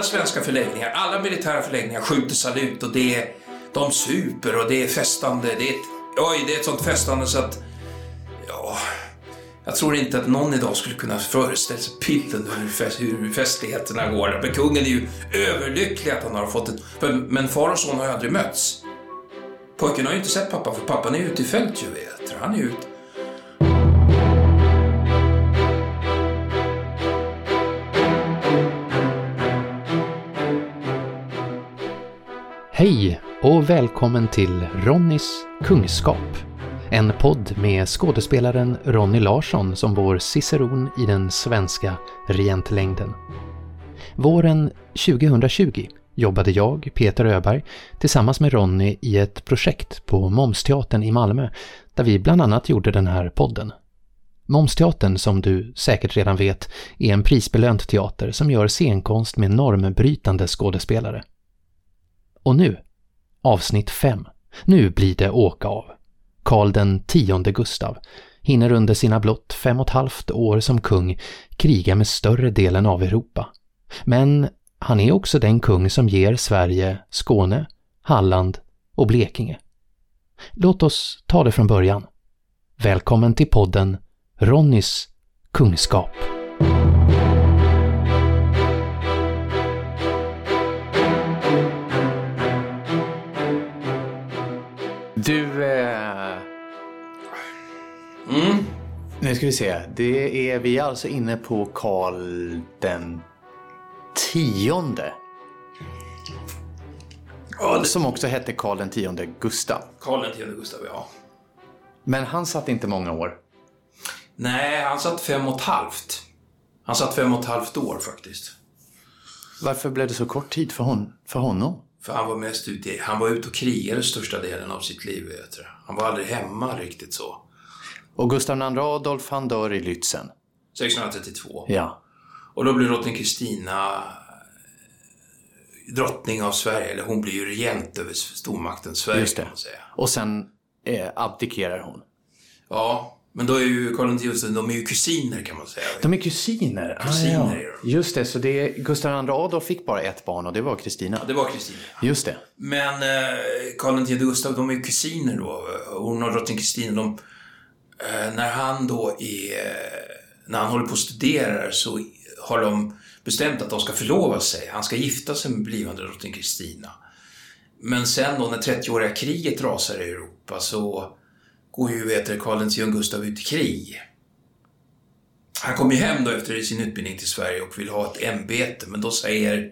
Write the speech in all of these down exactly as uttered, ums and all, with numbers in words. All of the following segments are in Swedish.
alla svenska förläggningar, alla militära förläggningar skjuter salut och det är, de super och det är festande. Det är ett, oj, det är ett sånt festande så att, ja, jag tror inte att någon idag skulle kunna föreställa sig pillen hur, fest, hur festligheterna går. Men kungen är ju överlycklig att han har fått ett, men far och son har ju aldrig mötts. Pojken har ju inte sett pappa, för pappan är ute i fält ju, vet. Han är ute. Hej och välkommen till Ronnys Kungskap. En podd med skådespelaren Ronny Larsson som vår ciceron i den svenska regentlängden. Våren tjugohundratjugo jobbade jag, Peter Öberg, tillsammans med Ronny i ett projekt på Momsteatern i Malmö där vi bland annat gjorde den här podden. Momsteatern, som du säkert redan vet, är en prisbelönt teater som gör scenkonst med normbrytande skådespelare. Och nu, avsnitt fem. Nu blir det åka av. Karl den tionde Gustav hinner under sina blott fem och ett halvt år som kung kriga med större delen av Europa. Men han är också den kung som ger Sverige Skåne, Halland och Blekinge. Låt oss ta det från början. Välkommen till podden Ronnys Kungskap. Du, eh... Mm. nu ska vi se. Det är, vi är alltså inne på Karl den tionde. Ja, det... Som också hette Karl den tionde Gustav. Karl den tionde Gustav, ja. Men han satt inte många år. Nej, han satt fem och ett halvt. Han satt fem och ett halvt år faktiskt. Varför blev det så kort tid för, hon, för honom? För han var mest ute, han var ute och krigade största delen av sitt liv, vet du. Han var aldrig hemma riktigt så. Och Gustav den andre Adolf, han dör i Lützen. sextonhundratrettiotvå. Ja. Och då blir drottning Kristina drottning av Sverige, eller hon blir ju regent över stormakten Sverige. Just det. Kan man säga. Och sen eh, abdikerar hon. Ja, men då är ju Karl den tionde, de är ju kusiner kan man säga. De är kusiner. Kusiner ah, ja. är de. Just det, så det, Gustav den andre Adolf fick bara ett barn och det var Kristina. Ja, det var Kristina. Just det. Men eh, Karl den tionde Gustav, de är ju kusiner då. Hon och drottning Kristina, de, eh, när han då är, när han håller på att studera så har de bestämt att de ska förlova sig. Han ska gifta sig med blivande drottning Kristina. Men sen då när trettioåriga kriget rasar i Europa så går ju vet du, Karl den tionde Gustav ut i krig. Han kommer ju hem då efter sin utbildning till Sverige och vill ha ett ämbete. Men då säger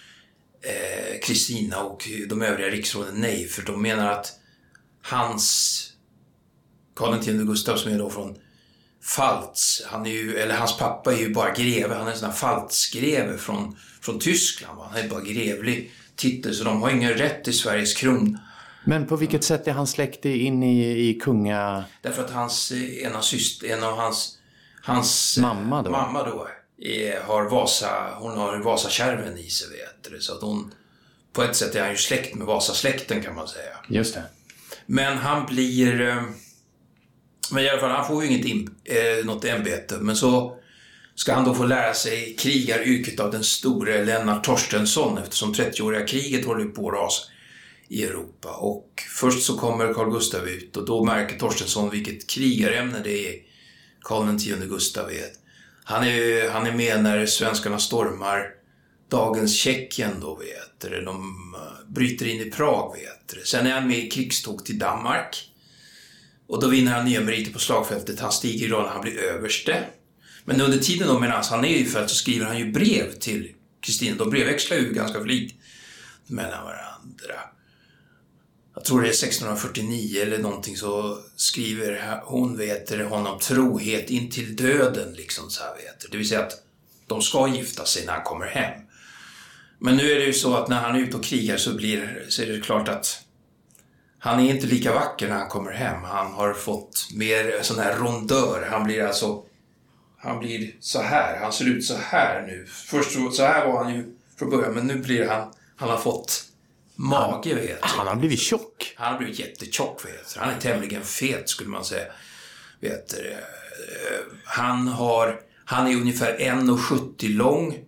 Kristina eh, och de övriga riksråden nej. För de menar att hans Karl den tionde Gustav som är då från Pfalz, han är ju, eller hans pappa är ju bara greve. Han är en sån här Pfalzgreve från, från Tyskland. Va? Han är bara grevlig titel så de har ingen rätt till Sveriges kron. Men på vilket sätt är han släkt in i, i kunga... Därför att hans, en av, syster, en av hans, hans mamma då, mamma då är, har Vasa, hon har Vasakärven i sig, vet du. Så att hon, på ett sätt är han ju släkt med Vasasläkten kan man säga. Just det. Men han blir, men i alla fall han får ju inget in, eh, något ämbete. Men så ska han då få lära sig krigaryrket av den store Lennart Torstensson eftersom trettioåriga kriget håller på att rasa i Europa. Och först så kommer Carl Gustav ut och då märker Torstensson vilket krigarämne det är Karl den tionde Gustav vet. Han är, han är med när svenskarna stormar dagens Tjeckien då vet du. De bryter in i Prag vet du. Sen är han med i krigståg till Danmark. Och då vinner han nya meriter på slagfältet. Han stiger i rollen, han blir överste. Men under tiden då medan han är i fält så skriver han ju brev till Kristina. De brevväxlar ju ganska flitigt mellan varandra. Jag tror det är sextonhundrafyrtionio eller någonting så skriver hon vet det, honom trohet in till döden liksom så här vet det. Det vill säga att de ska gifta sig när han kommer hem. Men nu är det ju så att när han är ute och krigar så, blir, så är det klart att han är inte lika vacker när han kommer hem. Han har fått mer sån här rondör. Han blir alltså, han blir så här. Han ser ut så här nu. Först så, så här var han ju från början men nu blir han, han har fått mage vet du. Han har blivit tjock. Han har blivit jättetjock vet du. Han är tämligen fet skulle man säga. Vet du. Han har, han är ungefär en komma sjuttio lång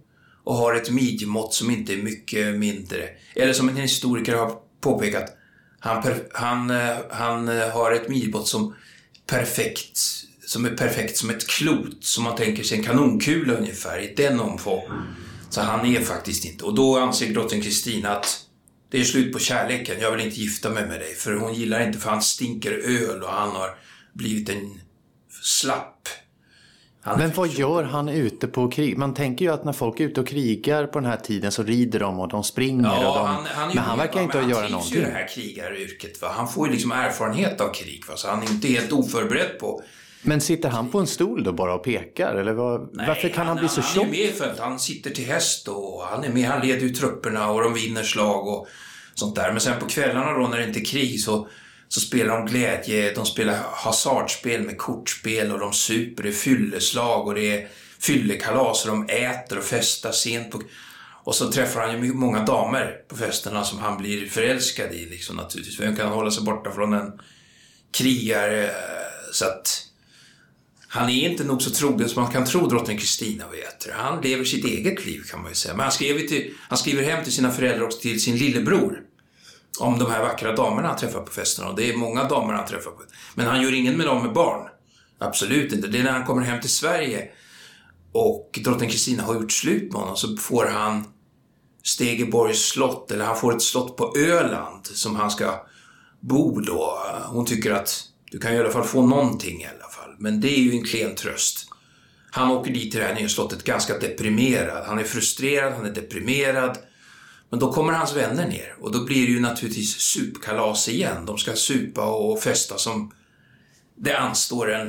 och har ett midjemått som inte är mycket mindre. Eller som en historiker har påpekat, han, per, han, han har ett midjemått som, perfekt, som är perfekt som ett klot, som man tänker sig en kanonkula ungefär, i den omfång. Så han är faktiskt inte. Och då anser drottning Kristina att det är slut på kärleken, jag vill inte gifta mig med dig. För hon gillar inte, för han stinker öl och han har blivit en slapp. Han Men vad gör han ute på krig? Man tänker ju att när folk är ute och krigar på den här tiden så rider de och de springer. Ja, och de... han, han men han verkar inte han göra någonting. Han trivs ju det här krigaryrket. Va? Han får ju liksom erfarenhet av krig. Va? Så han är inte helt oförberedd på. Men sitter han på en stol då bara och pekar? Eller vad... Nej, varför kan han, han bli så han tjock? Han är med för att han sitter till häst och han är med. Han leder ju trupperna och de vinner slag och sånt där. Men sen på kvällarna då när det inte är krig så, så spelar de glädje. De spelar hasardspel med kortspel och de super i fylleslag och det är fyllekalas och de äter och festar sent på. Och så träffar han ju många damer på festerna som han blir förälskad i liksom, naturligtvis. Vem kan hålla sig borta från en krigare? Så att han är inte nog så trogen som man kan tro, drottning Kristina, vet. Han lever sitt eget liv kan man ju säga. Men han skriver, till, han skriver hem till sina föräldrar och till sin lillebror om de här vackra damerna han träffar på festerna. Och det är många damer han träffar på. Men han gör ingen med dem med barn. Absolut inte. Det är när han kommer hem till Sverige och drottning Kristina har gjort slut med honom, så får han Stegeborgs slott, eller han får ett slott på Öland som han ska bo då. Hon tycker att du kan i alla fall få någonting i alla fall. Men det är ju en klen tröst. Han åker dit till det här nya slottet ganska deprimerad. Han är frustrerad, han är deprimerad. Men då kommer hans vänner ner. Och då blir det ju naturligtvis supkalas igen. De ska supa och festa som det anstår en.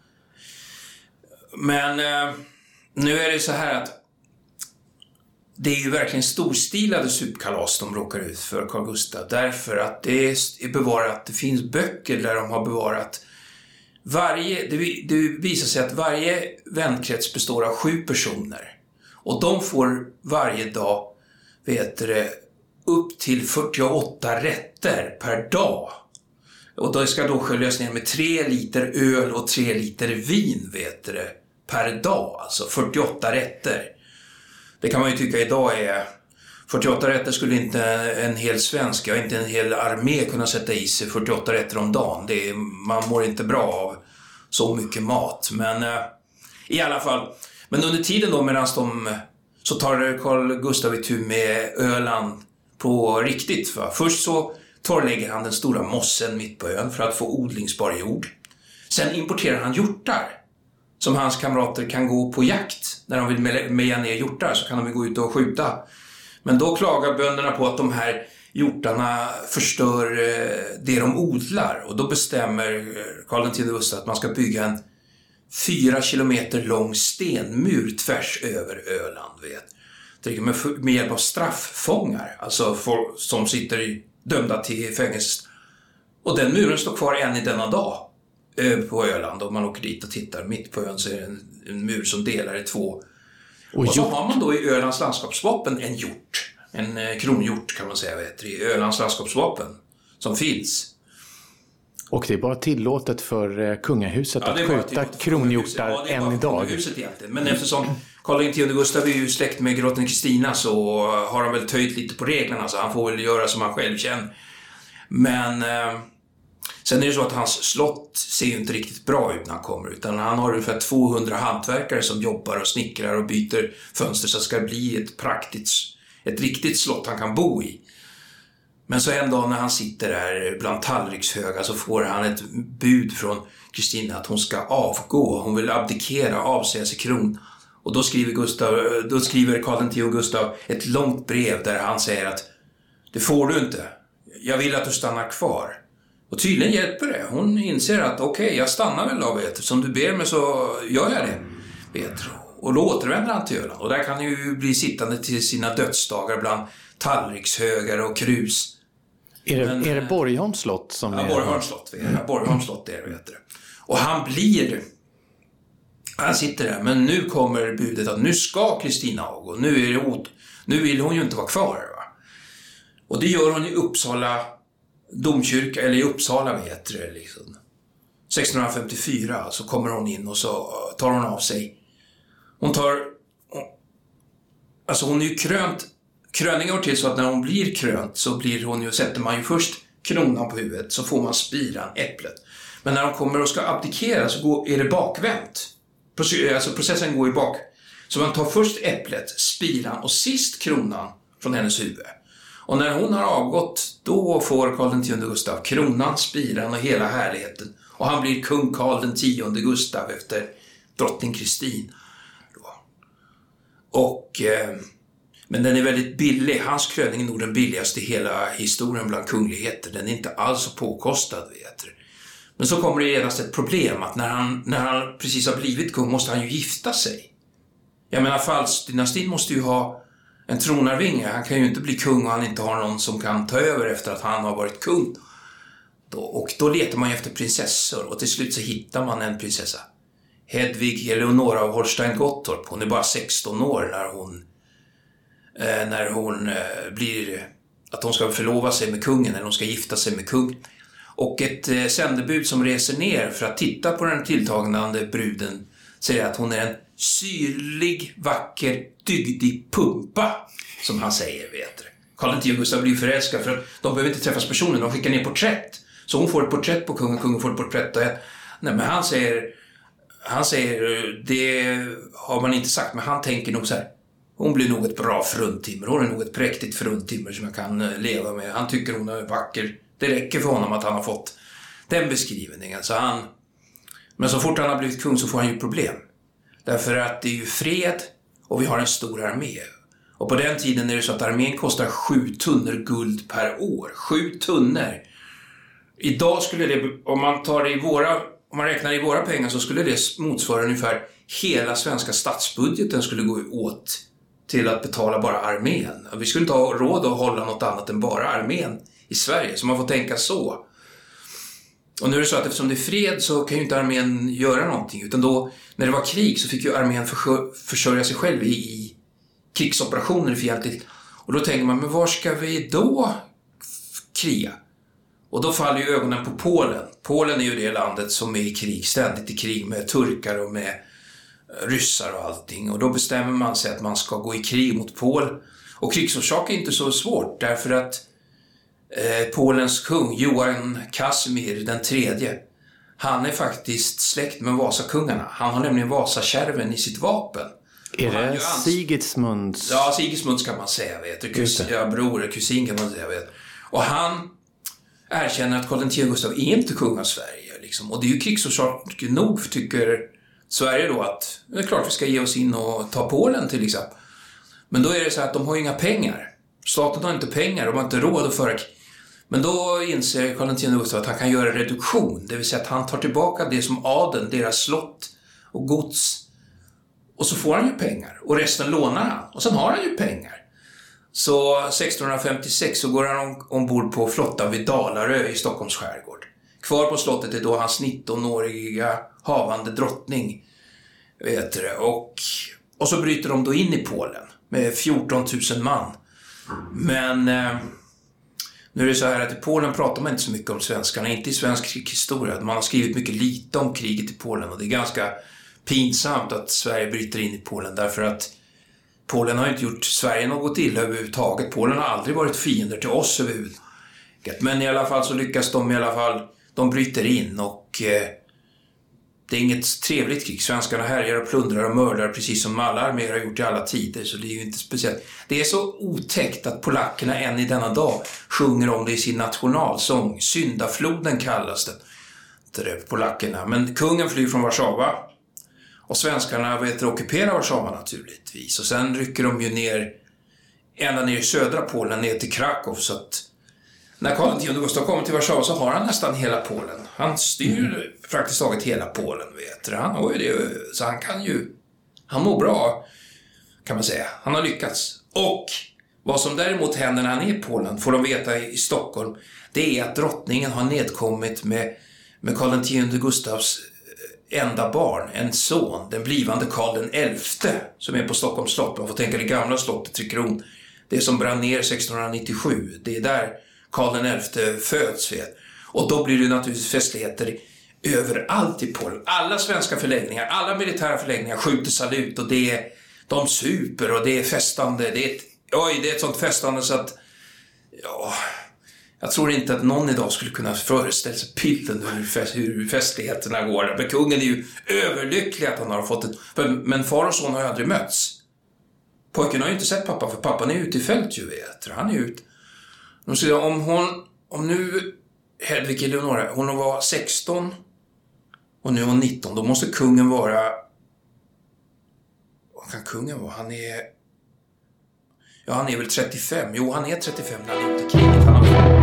Men eh, nu är det så här att det är ju verkligen storstilade supkalas de råkar ut för, Carl Gustaf. Därför att det är bevarat, det finns böcker där de har bevarat varje, det, det visar sig att varje vänkrets består av sju personer. Och de får varje dag, vet du, upp till fyrtioåtta rätter per dag. Och då ska då sköljas ner med tre liter öl och tre liter vin, vet du, per dag. Alltså fyrtioåtta rätter. Det kan man ju tycka idag är... fyrtioåtta rätter skulle inte en hel svensk, ja, inte en hel armé kunna sätta i sig fyrtioåtta rätter om dagen. Det är, man mår inte bra av så mycket mat. Men eh, i alla fall... Men under tiden då medan de... Så tar Carl Gustaf itu med Öland på riktigt. Va? Först så torrlägger han den stora mossen mitt på ön för att få odlingsbar jord. Sen importerar han hjortar. Som hans kamrater kan gå på jakt. När de vill meja ner hjortar så kan de gå ut och skjuta. Men då klagar bönderna på att de här hjortarna förstör det de odlar. Och då bestämmer Karl den tionde Gustav att man ska bygga en fyra kilometer lång stenmur tvärs över Öland. Vet. Med, med hjälp av strafffångar. Alltså folk som sitter dömda till fängelse. Och den muren står kvar än i denna dag på Öland. Om man åker dit och tittar mitt på ön så är det en, en mur som delar i två. Och, och så har man då i Ölands landskapsvapen en hjort. En eh, kronhjort kan man säga, vet, i Ölands landskapsvapen som finns. Och det är bara tillåtet för eh, kungahuset ja, att skjuta kronhjortar ja, än idag. Egentligen. Men eftersom Karl den tionde Gustav är ju släkt med drottning Kristina så har han väl töjt lite på reglerna, så han får väl göra som han själv känner. Men eh, sen är det så att hans slott ser ju inte riktigt bra ut när han kommer, utan han har ungefär tvåhundra hantverkare som jobbar och snickrar och byter fönster så det ska bli ett praktiskt, ett riktigt slott han kan bo i. Men så en dag när han sitter där bland tallrikshöga så får han ett bud från Kristina att hon ska avgå. Hon vill abdikera, avsäga sig kron. Och då skriver, Gustav, då skriver Karl den tionde Gustav ett långt brev där han säger att det får du inte. Jag vill att du stannar kvar. Och tydligen hjälper det. Hon inser att okej, okay, jag stannar väl av vet. Som du ber mig så gör jag det. Vet. Och då återvänder han till Öland. Och där kan han ju bli sittande till sina dödsdagar bland tallrikshögar och krus. Är det, Men, är det Borgholms slott som ja, är... Borgholms slott. Ja, Borgholms slott är det, vet du. Och han blir... Han sitter där, men nu kommer budet att nu ska Kristina avgå. Nu är det åt... Nu vill hon ju inte vara kvar, va? Och det gör hon i Uppsala domkyrka, eller i Uppsala, vet du, liksom. sextonhundrafemtiofyra så kommer hon in och så tar hon av sig. Hon tar... alltså hon är ju krönt, kröningen går till så att när hon blir krönt så blir hon ju, sätter man ju först kronan på huvudet, så får man spiran, äpplet. Men när de kommer och ska abdikera så går, är det bakvänt. Alltså processen går ju bak. Så man tar först äpplet, spiran och sist kronan från hennes huvud. Och när hon har avgått, då får Karl den tionde Gustav kronan, spiran och hela härligheten. Och han blir kung Karl den tionde Gustav efter drottning Kristin. Och, eh, men den är väldigt billig. Hans kröning är nog den billigaste i hela historien bland kungligheter. Den är inte alls så påkostad, vet du. Men så kommer det genast ett problem att när han, när han precis har blivit kung måste han ju gifta sig. Jag menar, Pfalz-dynastin måste ju ha en tronarvinge. Han kan ju inte bli kung och han inte har någon som kan ta över efter att han har varit kung. Då, och då letar man ju efter prinsessor och till slut så hittar man en prinsessa. Hedvig Eleonora av Holstein-Gottorp. Hon är bara sexton år när hon, eh, när hon eh, blir, att hon ska förlova sig med kungen eller hon ska gifta sig med kungen. Och ett eh, sändebud som reser ner för att titta på den tilltagande bruden säger att hon är en syrlig, vacker, dygdig pumpa, som han säger, vet du. Karl den tionde Gustav blir förälskad för att de behöver inte träffas personer, de skickar ner porträtt. Så hon får ett porträtt på kungen, kungen får ett porträtt. Och nej, men han säger, han säger, det har man inte sagt, men han tänker nog så här: hon blir nog ett bra fruntimmer, hon är nog ett präktigt fruntimmer som jag kan leva med. Han tycker hon är vacker. Det räcker för honom att han har fått den beskrivningen. Så han, men så fort han har blivit kung så får han ju problem. Därför att det är ju fred och vi har en stor armé. Och på den tiden är det så att armén kostar sju tunnor guld per år. Sju tunnor. Idag skulle det, om man tar det i våra, om man räknar i våra pengar, så skulle det motsvara ungefär hela svenska statsbudgeten skulle gå åt till att betala bara armén. Vi skulle inte ha råd att hålla något annat än bara armén i Sverige. Så man får tänka så. Och nu är det så att eftersom det är fred så kan ju inte armén göra någonting. Utan då, när det var krig så fick ju armén försörja sig själv i, i krigsoperationer fientligt. Och då tänker man, men var ska vi då kriga? Och då faller ju ögonen på Polen. Polen är ju det landet som är i krig, ständigt i krig med turkar och med ryssar och allting. Och då bestämmer man sig att man ska gå i krig mot Polen. Och krigsorsak är inte så svårt därför att eh, Polens kung Johan Casimir den tredje, han är faktiskt släkt med Vasakungarna. Han har nämligen Vasakärven i sitt vapen. Är det ans- Sigismunds? Ja, Sigismunds kan man säga, vet du. Kus- ja, bror, kusin kan man säga, vet du. Och han erkänner att Karl den tionde Gustav är inte kung av Sverige. Liksom. Och det är ju krigsorsak nog, för tycker Sverige då att det är klart vi ska ge oss in och ta Polen till exempel. Men då är det så att de har inga pengar. Staten har inte pengar, de har inte råd att föra. Men då inser Karl den tionde Gustav att han kan göra reduktion. Det vill säga att han tar tillbaka det som adeln, deras slott och gods. Och så får han ju pengar. Och resten lånar han. Och sen har han ju pengar. Så sexton femtiosex så går han ombord på flottan vid Dalarö i Stockholms skärgård. Kvar på slottet är då hans nittonåriga havande drottning. Vet du det. Och, och så bryter de då in i Polen med fjorton tusen man. Men eh, nu är det så här att i Polen pratar man inte så mycket om svenskarna. Inte i svensk historia. Man har skrivit mycket lite om kriget i Polen. Och det är ganska pinsamt att Sverige bryter in i Polen. Därför att Polen har inte gjort Sverige något illa överhuvudtaget. Polen har aldrig varit fiender till oss överhuvudtaget. Men i alla fall så lyckas de i alla fall. De bryter in och eh, det är inget trevligt krig. Svenskarna härjar och plundrar och mördar precis som alla arméer har gjort i alla tider. Så det är ju inte speciellt. Det är så otäckt att polackerna än i denna dag sjunger om det i sin nationalsång. Syndafloden kallas den. Det är polackerna. Men kungen flyr från Warszawa. Och svenskarna vet ockuperar Warszawa naturligtvis. Och sen rycker de ju ner ända ner i södra Polen ner till Krakow. Så att när Karl den tionde Gustav kommer till Warszawa så har han nästan hela Polen. Han styr mm. praktiskt taget hela Polen, vet du. Han har ju det, så han kan ju, han mår bra kan man säga. Han har lyckats. Och vad som däremot händer när han är i Polen, får de veta i Stockholm, det är att drottningen har nedkommit med, med Karl den tionde Gustavs enda barn, en son, den blivande Karl den elfte som är på Stockholms slott. Man får tänka det gamla slottet till Kron. Det som brann ner sexton nittiosju. Det är där Karl den elfte föds, vet. Och då blir det naturligtvis festligheter överallt i Polen. Alla svenska förläggningar, alla militära förläggningar skjuter salut och det är, de super och det är festande. Det är ett, oj, det är ett sånt festande så att, ja, jag tror inte att någon idag skulle kunna föreställa sig pillen hur, fest, hur festligheterna går. Men kungen är ju överlycklig att han har fått ett, men far och son har ju aldrig mötts. Pojken har ju inte sett pappa, för pappan är ute i fält ju, vet du. Han är ute. De säger, om hon, om nu Hedvig Eleonora, hon var sexton och nu är hon nitton, då måste kungen vara, vad kan kungen vara? Han är, ja, han är väl trettiofem. Jo, han är trettiofem när han är ute i kriget. Han har...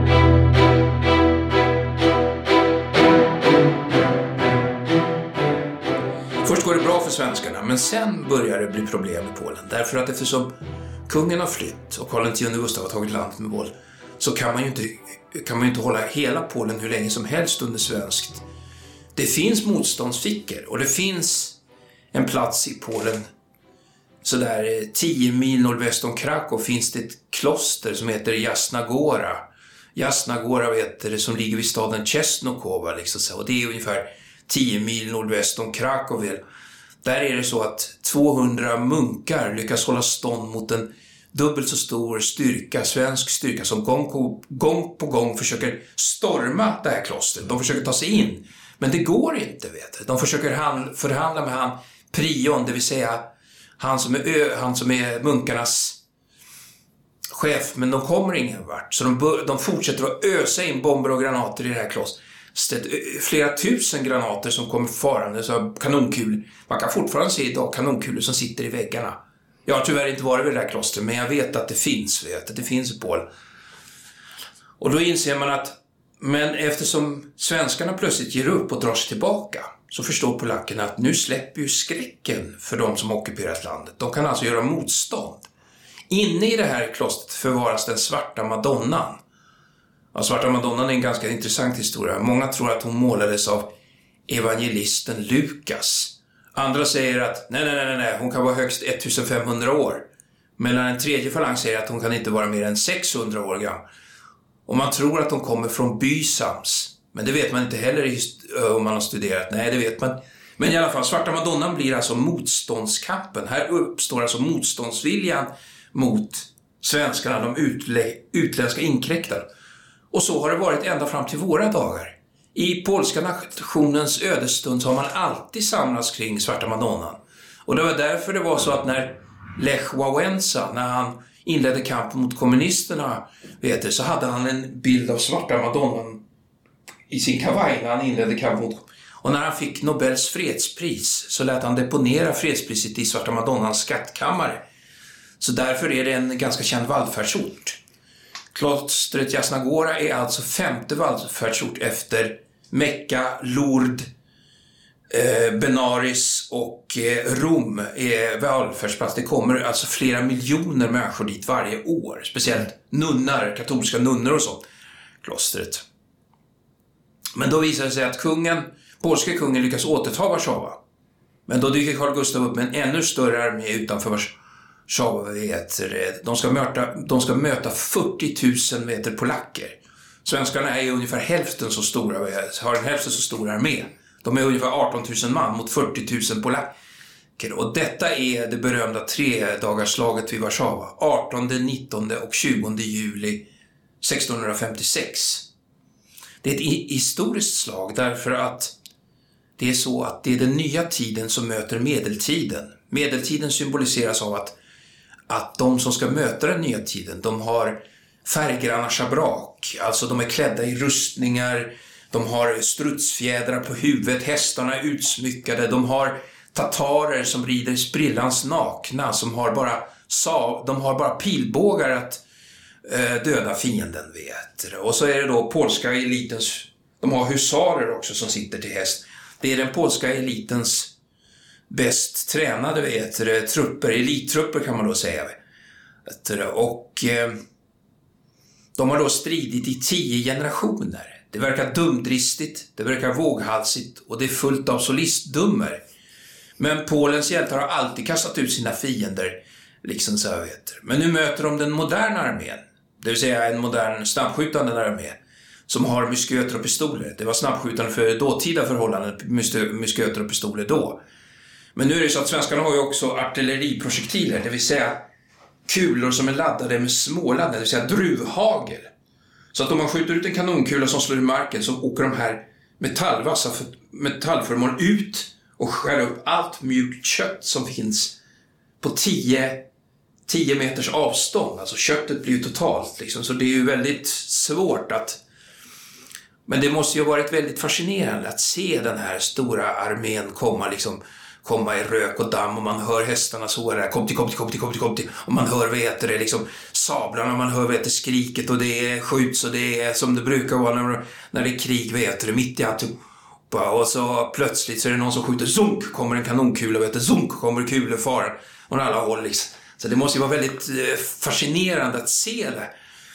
Först går det bra för svenskarna, men sen börjar det bli problem i Polen. Därför att eftersom kungen har flytt och Karl den tionde Gustav har tagit landet med våld, så kan man ju inte, kan man ju inte hålla hela Polen hur länge som helst under svenskt. Det finns motståndsfickor och det finns en plats i Polen, så där tio mil nordväst om Krakow finns det ett kloster som heter Jasna Gora. Jasna Gora, vet du, som ligger vid staden Czestochowa liksom så, och det är ungefär tio mil nordväst om Krakow. Där är det så att tvåhundra munkar lyckas hålla stånd mot en dubbelt så stor styrka, svensk styrka, som gång på gång, på gång försöker storma det här klostret. De försöker ta sig in, men det går inte, vet du. De försöker hand, förhandla med han Prion, det vill säga han som är, ö, han som är munkarnas chef, men de kommer ingen vart. Så de, bör, de fortsätter att ösa in bomber och granater i det här klostret. Flera tusen granater som kommer farande, så kanonkulor. Man kan fortfarande se idag kanonkulor som sitter i väggarna. Jag har tyvärr inte varit vid det här klostret, men jag vet att det finns, vet att det finns i Polen. Och då inser man att, men eftersom svenskarna plötsligt ger upp och drar sig tillbaka, så förstår polackerna att nu släpper ju skräcken för de som ockuperat landet. De kan alltså göra motstånd. Inne i det här klostret förvaras den svarta madonnan. Ja, svarta madonnan är en ganska intressant historia. Många tror att hon målades av evangelisten Lukas. Andra säger att nej, nej, nej, nej, hon kan vara högst femtonhundra år. Medan en tredje falang säger att hon kan inte vara mer än sexhundra år gammal. Och man tror att hon kommer från Bysams. Men det vet man inte heller om man har studerat. Nej, det vet man. Men i alla fall, svarta madonnan blir alltså motståndskampen. Här uppstår alltså motståndsviljan mot svenskarna, de utlä- utländska inkräktarna. Och så har det varit ända fram till våra dagar. I polska nationens ödestund så har man alltid samlats kring svarta madonnan. Och det var därför det var så att när Lech Wałęsa, när han inledde kampen mot kommunisterna, vet du, så hade han en bild av svarta madonnan i sin kavaj när han inledde kampen mot. Och när han fick Nobels fredspris så lät han deponera fredspriset i svarta madonnans skattkammare. Så därför är det en ganska känd vallfärdsort. Klostret Jasna Gora är alltså femte vallfärdsort efter Mecka, Lourdes, eh, Benaris och eh, Rom är vallfärdsplats. Det kommer alltså flera miljoner människor dit varje år. Speciellt nunnar, katolska nunnor och sånt. Klostret. Men då visar det sig att kungen, polska kungen lyckas återta Warszawa. Men då dyker Carl Gustaf upp med en ännu större armé utanför Warszawa. De ska möta, de ska möta fyrtio tusen meter polacker. Svenskarna är ungefär hälften så stora, har en hälften så stor armé. De är ungefär arton tusen man mot fyrtio tusen polacker. Och detta är det berömda tredagarsslaget vid Warszawa. artonde, nittonde och tjugonde juli sextonhundrafemtiosex. Det är ett historiskt slag därför att det är så att det är den nya tiden som möter medeltiden. Medeltiden symboliseras av att att de som ska möta den nya tiden, de har färggranna schabrak, alltså de är klädda i rustningar, de har strutsfjädrar på huvudet, hästarna är utsmyckade, de har tatarer som rider sprillans nakna, som har bara, de har bara pilbågar att eh, döda fienden, vet. Och så är det då polska elitens, de har husarer också som sitter till häst. Det är den polska elitens bäst tränade, vet du, trupper, elittrupper kan man då säga. Vet du, och eh, de har då stridit i tio generationer. Det verkar dumdristigt, det verkar våghalsigt och det är fullt av solistdummer. Men Polens hjältar har alltid kastat ut sina fiender, liksom så här, vet du. Men nu möter de den moderna armén, det vill säga en modern snabbskjutande armé som har musköter och pistoler. Det var snabbskjutande för dåtida förhållanden, musköter och pistoler då. Men nu är det så att svenskarna har ju också artilleriprojektiler, det vill säga kulor som är laddade med småladdningar, det vill säga druvhagel. Så att om man skjuter ut en kanonkula som slår i marken så åker de här metallvassa metallföremål ut och skär upp allt mjukt kött som finns på tio meters avstånd. Alltså köttet blir ju totalt liksom, så det är ju väldigt svårt att... Men det måste ju ha varit väldigt fascinerande att se den här stora armén komma liksom, komma i rök och damm, och man hör hästarna så där, kom till, kom till, kom till, kom till, kom till, och man hör, vet det, liksom sablarna, man hör, vet det, skriket, och det är skjuts, och det är som det brukar vara när, när det är krig, vet det, mitt i allt. Och så plötsligt så är det någon som skjuter, zunk, kommer en kanonkula, vet det, zunk, kommer kulefaren från alla håll liksom. Så det måste ju vara väldigt fascinerande att se det.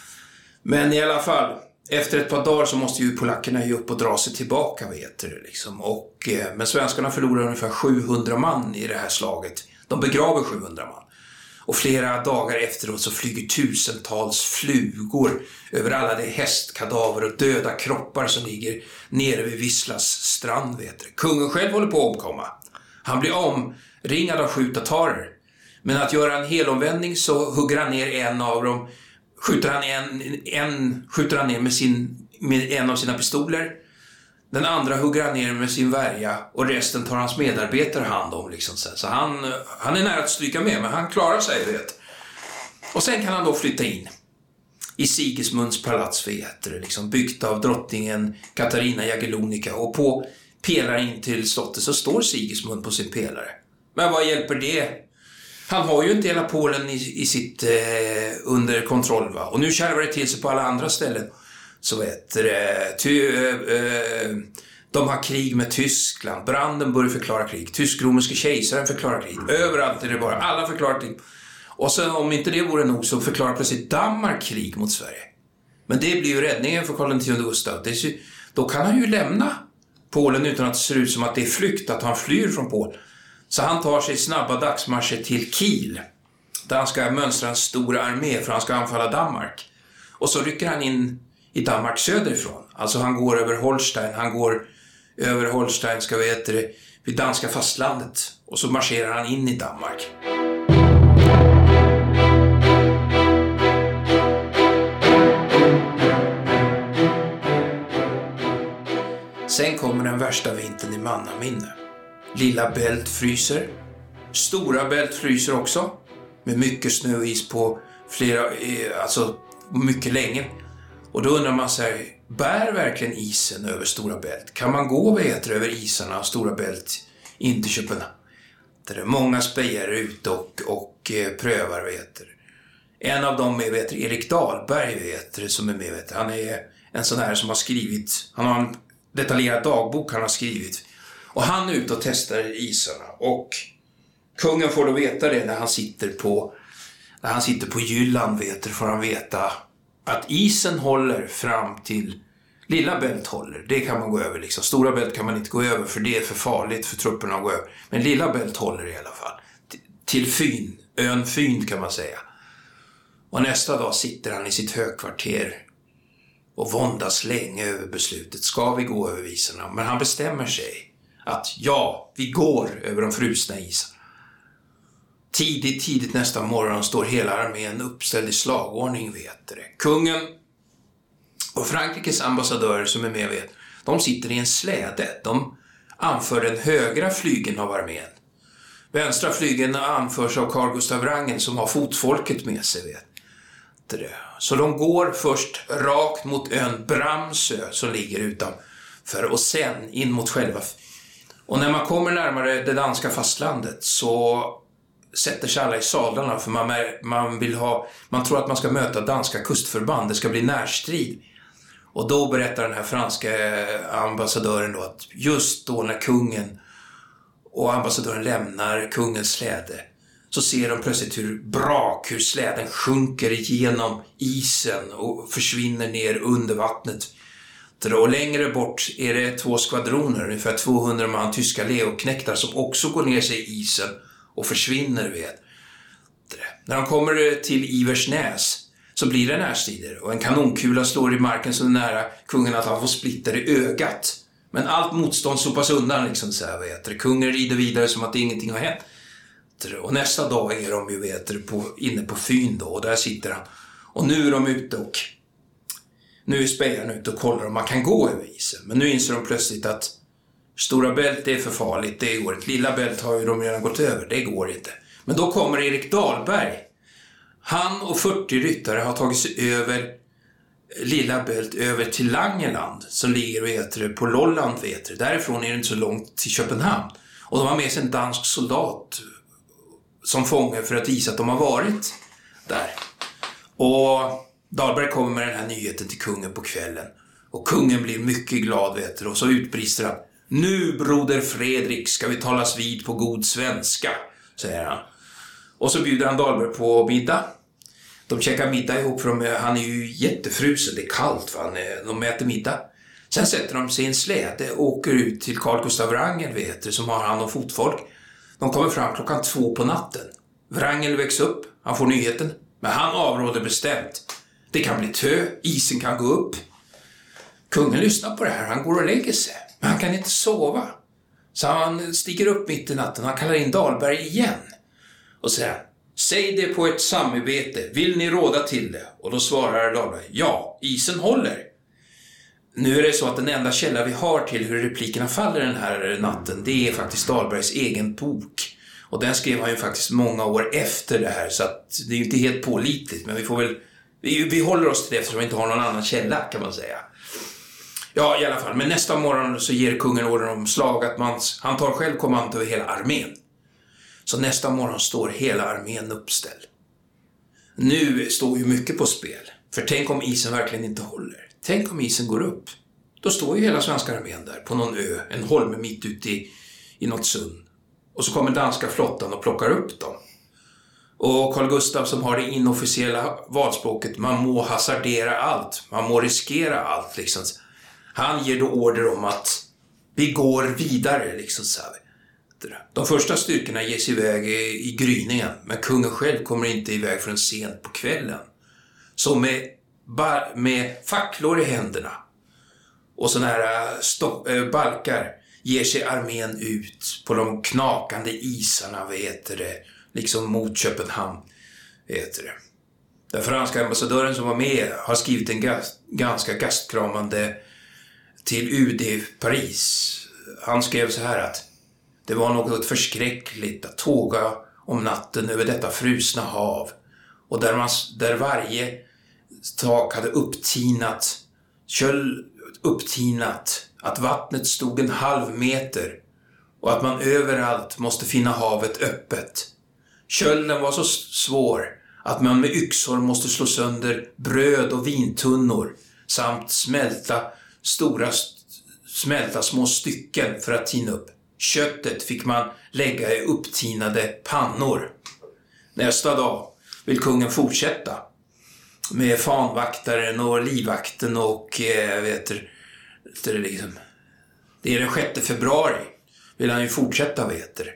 Men i alla fall, efter ett par dagar så måste ju polackerna ju upp och dra sig tillbaka, vet du, liksom. Och, men svenskarna förlorar ungefär sjuhundra man i det här slaget. De begraver sjuhundra man. Och flera dagar efteråt så flyger tusentals flugor över alla de hästkadaver och döda kroppar som ligger nere vid Wislas strand, vet du. Kungen själv håller på att omkomma. Han blir omringad av sju tatarer. Men att göra en helomvändning så hugger han ner en av dem. Skjuter han, en, en, skjuter han ner med, sin, med en av sina pistoler. Den andra hugger han ner med sin värja. Och resten tar hans medarbetare hand om. Liksom. Så han, han är nära att stryka med, men han klarar sig, vet. Och sen kan han då flytta in i Sigismunds palats, vet du, liksom, byggt av drottningen Katarina Jagellonica. Och på pelaren in till slottet så står Sigismund på sin pelare. Men vad hjälper det? Han har ju inte hela Polen i, i sitt eh, under kontroll, va? Och nu kärvar det till sig på alla andra ställen. Så vet det, ty, eh, eh, de har krig med Tyskland. Brandenburg förklarar krig. Tysk-romerske kejsaren förklarar krig. Överallt är det bara, alla förklarar krig. Och sen om inte det vore nog så förklarar plötsligt Danmark krig mot Sverige. Men det blir ju räddningen för Karl den tionde Gustav. Det är, då kan han ju lämna Polen utan att det ser ut som att det är flykt, att han flyr från Polen. Så han tar sig snabba dagsmarscher till Kiel, där han ska mönstra en stor armé för han ska anfalla Danmark. Och så rycker han in i Danmark söderifrån. Alltså han går över Holstein, han går över Holstein, ska vi veta det, vid danska fastlandet. Och så marscherar han in i Danmark. Sen kommer den värsta vintern i mannaminne. Lilla Bält fryser. Stora Bält fryser också. Med mycket snö och is på flera, alltså mycket länge. Och då undrar man sig, bär verkligen isen över Stora Bält? Kan man gå vet, över isarna av Stora Bält in till Köpenhamn? Där är många spejare ute och, och eh, prövar, vet du. En av dem är vet du, Erik Dahlberg, vet du, som är med. Vet du. Han är en sån här som har skrivit, han har en detaljerad dagbok han har skrivit. Och han är ute och testar isarna. Och kungen får då veta det när han sitter på, när han sitter på Jylland, vet du, får han veta att isen håller fram till Lilla Bält håller. Det kan man gå över liksom. Stora Bält kan man inte gå över för det är för farligt för trupperna att gå över. Men Lilla Bält håller i alla fall. Till Fyn, ön Fyn kan man säga. Och nästa dag sitter han i sitt högkvarter och våndas länge över beslutet. Ska vi gå över isarna? Men han bestämmer sig att ja, vi går över de frusna isarna. Tidigt, tidigt nästa morgon står hela armén uppställd i slagordning, vet det. Kungen och Frankrikes ambassadörer som är med, vet, de sitter i en släde. De anför den högra flygeln av armén. Vänstra flygeln anförs av Carl Gustav Wrangel som har fotfolket med sig, vet det. Så de går först rakt mot ön Bramsö som ligger utanför och sen in mot själva. Och när man kommer närmare det danska fastlandet så sätter sig alla i sadlarna för man, man vill ha, man tror att man ska möta danska kustförband, det ska bli närstrid. Och då berättar den här franska ambassadören då att just då när kungen och ambassadören lämnar kungens släde så ser de plötsligt hur brak, hur släden sjunker igenom isen och försvinner ner under vattnet. Och längre bort är det två skvadroner, ungefär tvåhundra man tyska leoknektar som också går ner sig i isen och försvinner, vet. När de kommer till Iversnäs så blir det närstrider och en kanonkula slår i marken så nära kungen att han får splitter i ögat Men allt motstånd sopas undan liksom så här, vet du. Kungen rider vidare som att ingenting har hänt. Och nästa dag är de ju, vet du, på, inne på Fyn då, och där sitter han. Och nu är de ute och nu är spejarna ute och kollar om man kan gå över isen. Men nu inser de plötsligt att Stora Bält är för farligt, det går inte. Lilla Bält har ju de redan gått över, det går inte. Men då kommer Erik Dahlberg. Han och fyrtio ryttare har tagit sig över Lilla Bält över till Langeland som ligger, vet du, på Lolland, vet du. Därifrån är det inte så långt till Köpenhamn. Och de har med sig en dansk soldat som fångar för att visa att de har varit där. Och Dahlberg kommer med den här nyheten till kungen på kvällen. Och kungen blir mycket glad, vet du. Och så utbrister han: nu, broder Fredrik, ska vi talas vid på god svenska, säger han. Och så bjuder han Dahlberg på middag. De käkar middag ihop, för de, han är ju jättefrusen, det är kallt, för de äter middag. Sen sätter de sig i en släde och åker ut till Carl Gustav Wrangel, vet du, som har hand om fotfolk. De kommer fram klockan två på natten. Wrangel väcks upp, han får nyheten. Men han avråder bestämt. Det kan bli tö, isen kan gå upp. Kungen lyssnar på det här, han går och lägger sig. Men han kan inte sova. Så han stiger upp mitt i natten och han kallar in Dahlberg igen. Och säger: säg det på ett samarbete, vill ni råda till det? Och då svarar Dahlberg: ja, isen håller. Nu är det så att den enda källa vi har till hur replikerna faller den här natten, det är faktiskt Dahlbergs egen bok. Och den skrev han ju faktiskt många år efter det här, så att det är ju inte helt pålitligt. Men vi får väl, vi, vi håller oss till det eftersom vi inte har någon annan källa, kan man säga. Ja, i alla fall. Men nästa morgon så ger kungen order om slag att man, han tar själv kommando över hela armén. Så nästa morgon står hela armén uppställd. Nu står ju mycket på spel. För tänk om isen verkligen inte håller. Tänk om isen går upp. Då står ju hela svenska armén där på någon ö, en holme mitt ute i, i något sund. Och så kommer danska flottan och plockar upp dem. Och Carl Gustav, som har det inofficiella valspråket, man må hasardera allt, man må riskera allt liksom. Han ger då order om att vi går vidare liksom så här. De första styrkorna ger sig iväg i, i gryningen, men kungen själv kommer inte iväg förrän sent på kvällen. Så med, bar, med facklor i händerna och såna här stopp, äh, balkar ger sig armén ut på de knakande isarna, vet det, liksom mot Köpenhamn, vet det. Den franska ambassadören som var med har skrivit en gas, ganska gastkramande till U D i Paris. Han skrev så här att det var något förskräckligt att tåga om natten över detta frusna hav, och där, man, där varje tak hade upptinat, köll upptinat, att vattnet stod en halv meter och att man överallt måste finna havet öppet. Kölden var så svår att man med yxor måste slå sönder bröd och vintunnor samt smälta stora smälta små stycken för att tina upp. Köttet fick man lägga i upptinade pannor. Nästa dag vill kungen fortsätta med fanvaktaren och livvakten och eh, vet du, det, liksom, det är den sjätte februari vill han ju fortsätta, vet du.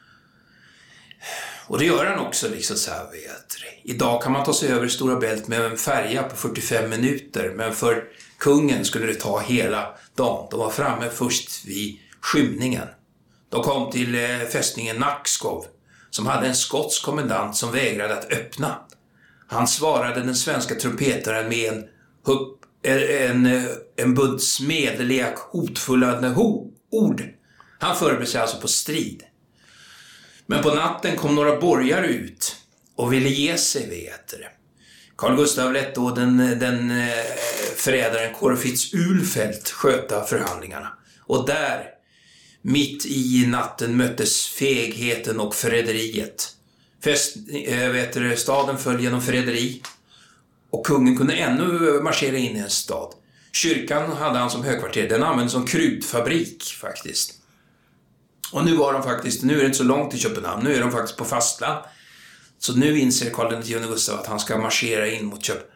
Och det gör han också liksom så här, vet du. Idag kan man ta sig över Stora Bält med en färja på fyrtiofem minuter, men för kungen skulle det ta hela dagen. De var framme först vid skymningen. De kom till eh, fästningen Nakskov, som hade en skotsk kommendant som vägrade att öppna. Han svarade den svenska trumpetaren med en, hupp, en, en, en bunt smedliga hotfulla ho, ord. Han förberedde sig alltså på strid. Men på natten kom några borgare ut och ville ge sig, vet det. Carl Gustav lät då den, den eh, förrädaren Corfitz Ulfeldt sköta förhandlingarna. Och där, mitt i natten, möttes fegheten och förräderiet. Fest, äh, vet du, staden föll genom förräderi och kungen kunde ännu marschera in i en stad. Kyrkan hade han som högkvarter, den användes som krutfabrik faktiskt. Och nu var de faktiskt, nu är det inte så långt till Köpenhamn, nu är de faktiskt på fastland. Så nu inser Karl den tionde Gustav att han ska marschera in mot Köpenhamn.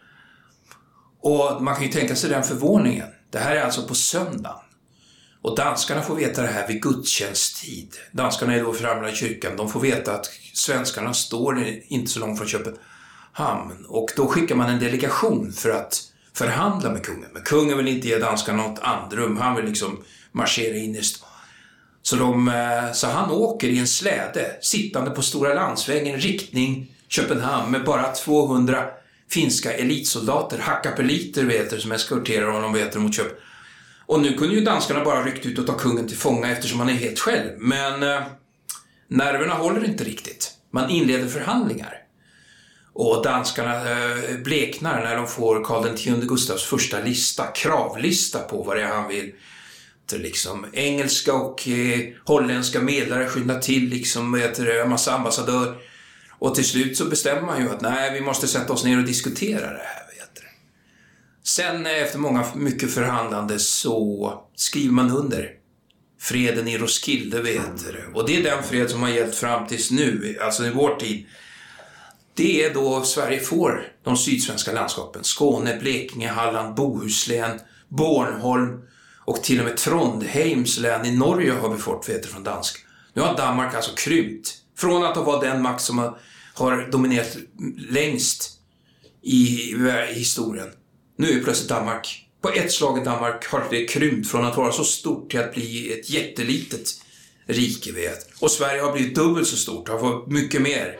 Och man kan ju tänka sig den förvåningen. Det här är alltså på söndagen. Och danskarna får veta det här vid gudstjänsttid. Danskarna är då församlade i kyrkan. De får veta att svenskarna står inte så långt från Köpenhamn. Och då skickar man en delegation för att förhandla med kungen. Men kungen vill inte ge danskarna något andrum. Han vill liksom marschera in i stan. Så, de, så han åker i en släde sittande på Stora landsvägen riktning Köpenhamn med bara tvåhundra finska elitsoldater, hackapeliter vet du, som eskorterar honom vet du, mot Köpenhamn. Och nu kunde ju danskarna bara ryckt ut och ta kungen till fånga eftersom han är helt själv. Men eh, nerverna håller inte riktigt. Man inleder förhandlingar. Och danskarna eh, bleknar när de får Karl den tionde Gustavs första lista, kravlista på vad det är han vill. Det liksom engelska och eh, holländska medlare skyndar till liksom vet du, en massa ambassadör. Och till slut så bestämmer man ju att nej, vi måste sätta oss ner och diskutera det här. Sen efter många mycket förhandlande så skriver man under freden i Roskilde vet du. Och det är den fred som har gällt fram tills nu, alltså i vår tid. Det är då Sverige får de sydsvenska landskapen. Skåne, Blekinge, Halland, Bohuslän, Bornholm och till och med Trondheims län i Norge har vi fått vet du, från dansk. Nu har Danmark alltså krympt. Från att ha varit den makt som har, har dominerat längst i, i historien. Nu är plötsligt Danmark, på ett slag i Danmark har det krympt från att vara så stort till att bli ett jättelitet rike vet. Och Sverige har blivit dubbelt så stort, har fått mycket mer.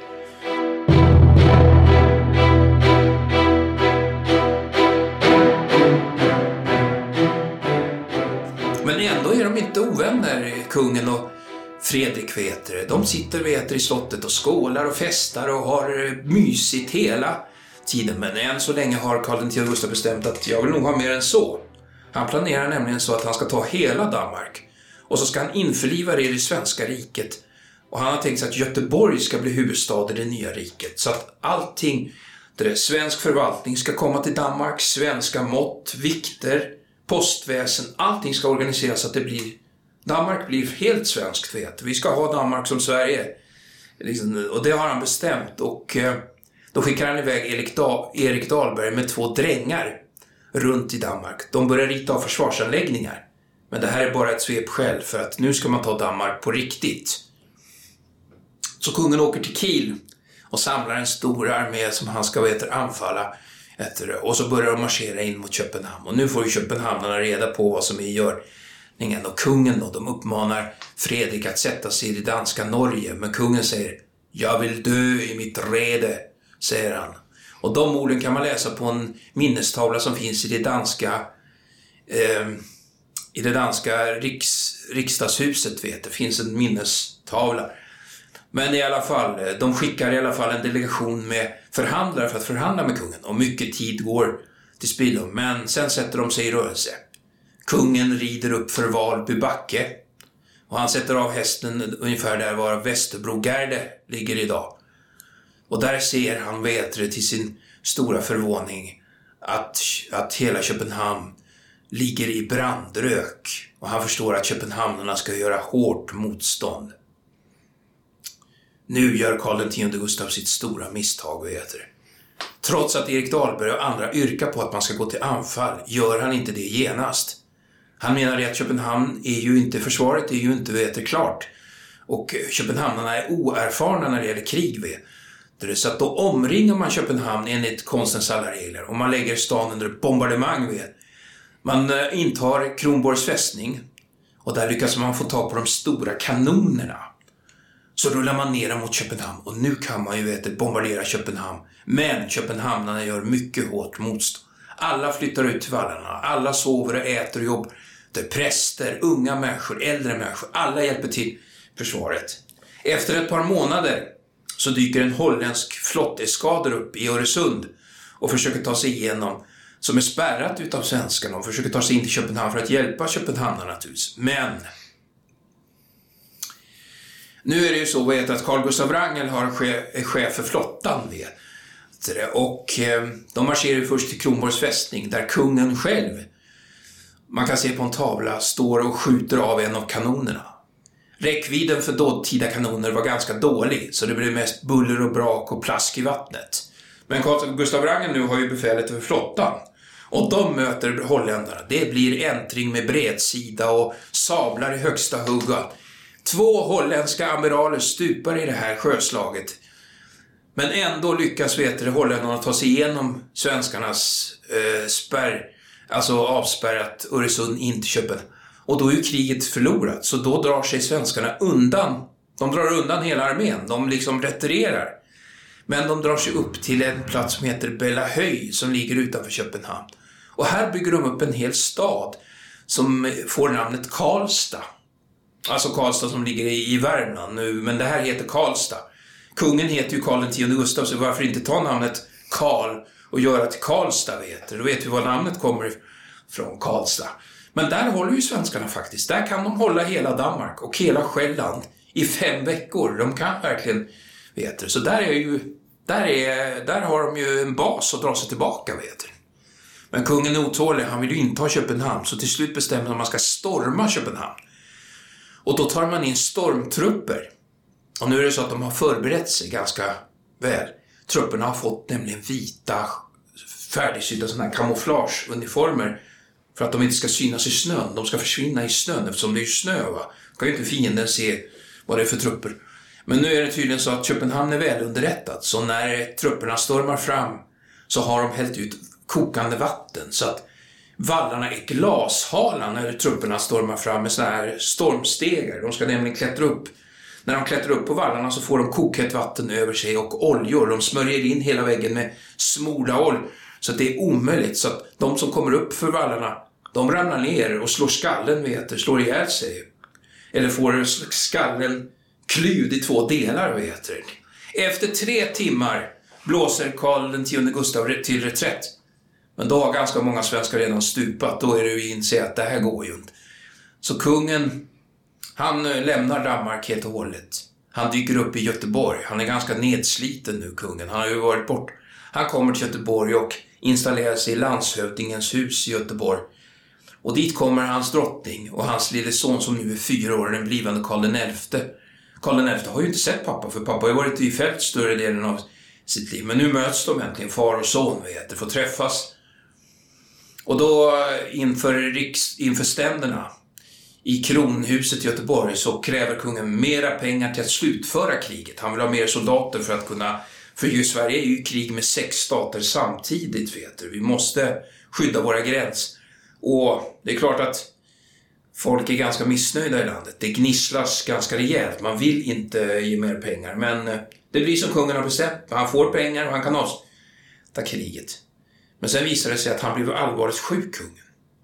Men ändå är de inte ovänner, kungen och Fredrik vet du. De sitter vet du, i slottet och skålar och festar och har mysigt hela tiden, men än så länge har Karl den tionde Gustav bestämt att jag vill nog ha mer än så. Han planerar nämligen så att han ska ta hela Danmark och så ska han införliva det i det svenska riket. Och han har tänkt sig att Göteborg ska bli huvudstad i det nya riket. Så att allting, det är svensk förvaltning ska komma till Danmark, svenska mått, vikter, postväsen, allting ska organiseras så att det blir, Danmark blir helt svenskt vet. Vi ska ha Danmark som Sverige. Och det har han bestämt och då skickar han iväg Erik, da- Erik Dahlberg med två drängar runt i Danmark. De börjar rita av försvarsanläggningar. Men det här är bara ett svepskäl för att nu ska man ta Danmark på riktigt. Så kungen åker till Kiel och samlar en stor armé som han ska veta anfalla efter. Och så börjar de marschera in mot Köpenhamn. Och nu får ju Köpenhamnarna reda på vad som är görningen. Och kungen då, de uppmanar Fredrik att sätta sig i det danska Norge. Men kungen säger, jag vill dö i mitt rede, säger han. Och de orden kan man läsa på en minnestavla som finns i det danska eh, i det danska riks, riksdagshuset vet. Det finns en minnestavla. Men i alla fall, de skickar i alla fall en delegation med förhandlare för att förhandla med kungen. Och mycket tid går till spillo. Men sen sätter de sig i rörelse. Kungen rider upp för Valby backe. Och han sätter av hästen ungefär där var Västerbrogärde ligger idag. Och där ser han Vätre till sin stora förvåning att, att hela Köpenhamn ligger i brandrök. Och han förstår att köpenhamnarna ska göra hårt motstånd. Nu gör Karl den tionde Gustav sitt stora misstag, vet du. Trots att Erik Dahlberg och andra yrkar på att man ska gå till anfall gör han inte det genast. Han menar att Köpenhamn är ju inte, försvaret är ju inte vet du, klart. Och köpenhamnarna är oerfarna när det gäller krig, vet du. Så att då omringar man Köpenhamn enligt konstens alla regler. Och man lägger stan under bombardemang, vet. Man intar Kronborgs fästning. Och där lyckas man få tag på de stora kanonerna. Så rullar man ner mot Köpenhamn. Och nu kan man ju vet, bombardera Köpenhamn. Men köpenhamnarna gör mycket hårt motstånd. Alla flyttar ut till vallarna. Alla sover och äter och jobbar. Det är präster, unga människor, äldre människor. Alla hjälper till försvaret. Efter ett par månader så dyker en holländsk flotteskader upp i Öresund. Och försöker ta sig igenom. Som är spärrat utav svenskarna. Och försöker ta sig in till Köpenhamn för att hjälpa köpenhamnarna naturligtvis. Men nu är det ju så vet, att Carl Gustav Wrangel har chef, är chef för flottan. Vet. Och eh, de marscherar först till Kronborgs fästning där kungen själv, man kan se på en tavla, står och skjuter av en av kanonerna. Räckvidden för dåtida kanoner var ganska dålig så det blev mest buller och brak och plask i vattnet. Men Carl Gustav Wrangel nu har ju befälet över flottan och de möter holländarna. Det blir äntring med bredsida och sablar i högsta hugga. Två holländska amiraler stupar i det här sjöslaget. Men ändå lyckas vet du, holländarna ta sig igenom svenskarnas eh, spärr, alltså avspärrat Öresund in till Köpenhamn. Och då är ju kriget förlorat. Så då drar sig svenskarna undan. De drar undan hela armén. De liksom retirerar. Men de drar sig upp till en plats som heter Bellahöj som ligger utanför Köpenhamn. Och här bygger de upp en hel stad som får namnet Karlstad. Alltså Karlstad som ligger i, i Värmland nu, men det här heter Karlstad. Kungen heter ju Karl den tionde Gustav, så varför inte ta namnet Karl och göra till Karlstad, vet du? Då vet vi var namnet kommer från, Karlstad. Men där håller ju svenskarna faktiskt. Där kan de hålla hela Danmark och hela Själland i fem veckor. De kan verkligen, vet du. Så där är ju, där är, där har de ju en bas att dra sig tillbaka, vet du. Men kungen är otålig, han vill ju inte ha Köpenhamn, så till slut bestämmer man att man ska storma Köpenhamn. Och då tar man in stormtrupper. Och nu är det så att de har förberett sig ganska väl. Trupperna har fått nämligen vita, färdigsydda sådana här kamouflageuniformer för att de inte ska synas i snön. De ska försvinna i snön eftersom det är ju snö, va? Då kan ju inte fienden se vad det är för trupper. Men nu är det tydligen så att Köpenhamn är väl underrättat. Så när trupperna stormar fram så har de hällt ut kokande vatten så att vallarna är glashala när trupperna stormar fram med såna här stormstegar. De ska nämligen klättra upp. När de klättrar upp på vallarna så får de kokhett vatten över sig och oljor. De smörjer in hela väggen med smorda olj så att det är omöjligt. Så att de som kommer upp för vallarna, de ramlar ner och slår skallen, vet du, slår ihjäl sig. Eller får skallen klyvd i två delar, vet du. Efter tre timmar blåser Karl den tionde Gustav till reträtt. Men då har ganska många svenskar redan stupat. Då är det ju inse att det här går ju inte. Så kungen, han lämnar Danmark helt och hållet. Han dyker upp i Göteborg. Han är ganska nedsliten nu, kungen. Han har ju varit bort. Han kommer till Göteborg och installerar sig i landshövdingens hus i Göteborg. Och dit kommer hans drottning och hans lille son som nu är fyra år, den blivande Karl den elfte. Karl den elfte har ju inte sett pappa, för pappa har ju varit i fält större delen av sitt liv. Men nu möts de äntligen, far och son, vet du, får träffas. Och då inför, riks, inför ständerna i kronhuset i Göteborg så kräver kungen mera pengar till att slutföra kriget. Han vill ha mer soldater för att kunna... För ju Sverige är ju i krig med sex stater samtidigt, vet du. Vi måste skydda våra gräns. Och det är klart att folk är ganska missnöjda i landet. Det gnisslas ganska rejält. Man vill inte ge mer pengar. Men det blir som kungen har bestämt. Han får pengar och han kan avsluta kriget. Men sen visar det sig att han blir allvarligt sjuk, kungen.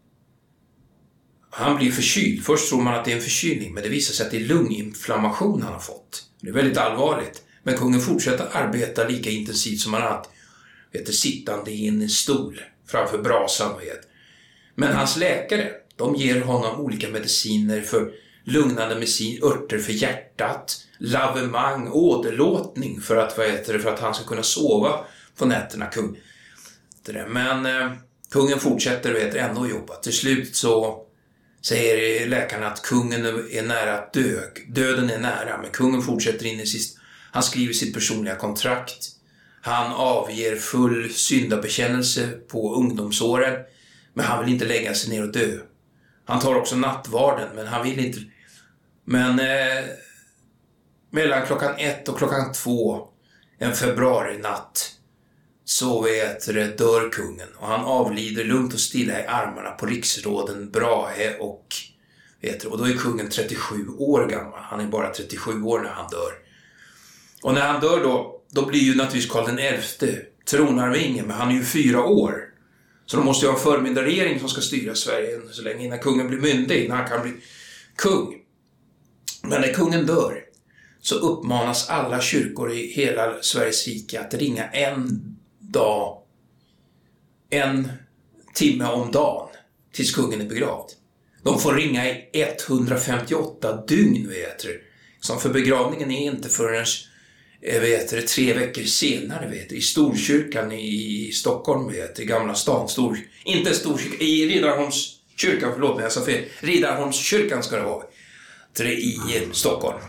Han blir förkyld. Först tror man att det är en förkylning, men det visar sig att det är lunginflammation han har fått. Det är väldigt allvarligt. Men kungen fortsätter arbeta lika intensivt som han har haft, vet, sittande i en stol framför brasan. Vet. Men hans läkare, de ger honom olika mediciner för lugnande medicin, örter för hjärtat, lavemang, åderlåtning för att, vad heter det, för att han ska kunna sova på nätterna, kung. Men eh, kungen fortsätter, vet, ändå att jobba. Till slut så säger läkarna att kungen är nära att dö. Döden är nära, men kungen fortsätter in i sist. Han skriver sitt personliga kontrakt. Han avger full syndabekännelse på ungdomsåren, men han vill inte lägga sig ner och dö. Han tar också nattvarden, men han vill inte. Men eh, mellan klockan ett och klockan två en februari natt så vet det, dör kungen. Och han avlider lugnt och stilla i armarna på riksråden Brahe och vet det, och då är kungen trettiosju år gammal. Han är bara trettiosju år när han dör. Och när han dör då, då blir ju naturligtvis Karl den elfte tronarvingen, men han är ju fyra år. Så de måste ju ha en förmyndarregering som ska styra Sverige så länge innan kungen blir myndig, innan han kan bli kung. Men när kungen dör så uppmanas alla kyrkor i hela Sveriges rike att ringa en dag, en timme om dagen tills kungen är begravd. De får ringa i etthundrafemtioåtta dygn, vet du. Som för begravningen är inte förrän vet du, tre veckor senare, vet du, i Storkyrkan i Stockholm, vet du, i Gamla stan. Stor, inte Storkyrkan, i Riddarholmskyrkan, förlåt mig, jag sa fel. Riddarholmskyrkan ska det vara. Det i Stockholm.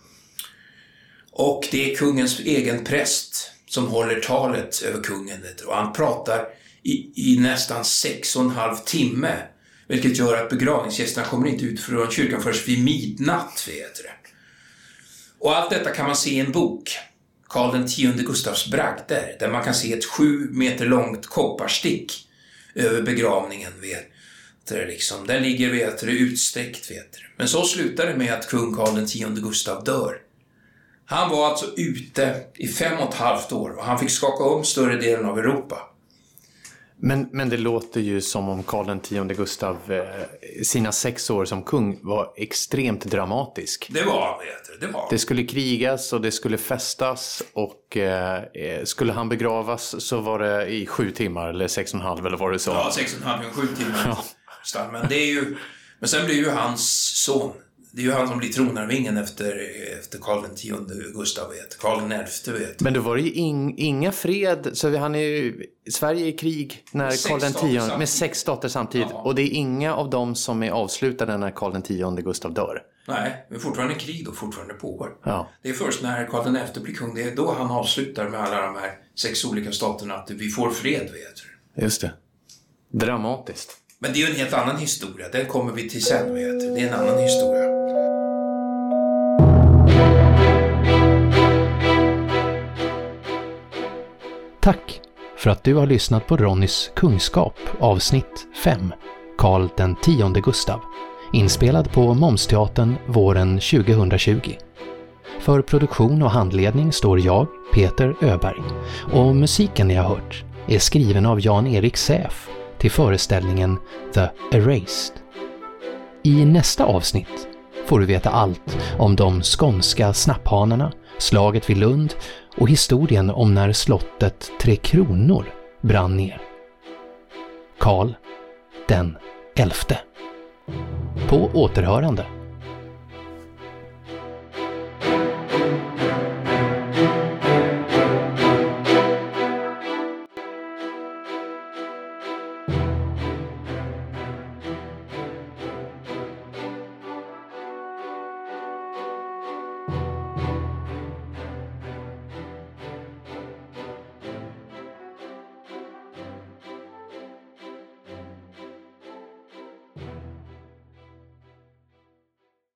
Och det är kungens egen präst som håller talet över kungen. Och han pratar i, i nästan sex och en halv timme. Vilket gör att begravningsgästerna kommer inte ut från kyrkan först vid midnatt, vet du. Och allt detta kan man se i en bok. Karl den tionde Gustavs bragder. Där man kan se ett sju meter långt kopparstick över begravningen, vet det liksom. Den ligger, vet du, utsträckt, vet du. Men så slutar det med att kung Karl den tionde Gustav dör. Han var alltså ute i fem och ett halvt år och han fick skaka om större delen av Europa. Men, men det låter ju som om Karl den tionde Gustav eh, sina sex år som kung var extremt dramatisk. Det var, vet du, det var. Det skulle krigas och det skulle festas och eh, skulle han begravas så var det i sju timmar eller sex och en halv eller vad det sa. Ja, sex och en halv, sju timmar. Ja. Men, det är ju, men sen blir ju hans son, det är ju han som blir tronarvingen efter, efter Karl den tionde Gustav, vet Karl den elfte, vet Men då var det ju in, inga fred, så han är ju, Sverige är i krig när Karl den tionde med sex stater samtidigt. Ja. Och det är inga av dem som är avslutade när Karl den tionde Gustav dör. Nej, men fortfarande krig då, fortfarande pågår. Ja. Det är först när Karl den elfte blir kung, det är då han avslutar med alla de här sex olika staterna att vi får fred, vet du. Just det. Dramatiskt. Men det är ju en helt annan historia, den kommer vi till sen, vet du. Det är en annan historia. Tack för att du har lyssnat på Ronnys Kungskap avsnitt fem, Karl den tionde Gustav, inspelad på Momsteatern våren tjugohundratjugo. För produktion och handledning står jag, Peter Öberg, och musiken ni har hört är skriven av Jan-Erik Säf till föreställningen The Erased. I nästa avsnitt får du veta allt om de skånska snapphanarna, slaget vid Lund och historien om när slottet Tre Kronor brann ner. Karl den elfte. På återhörande.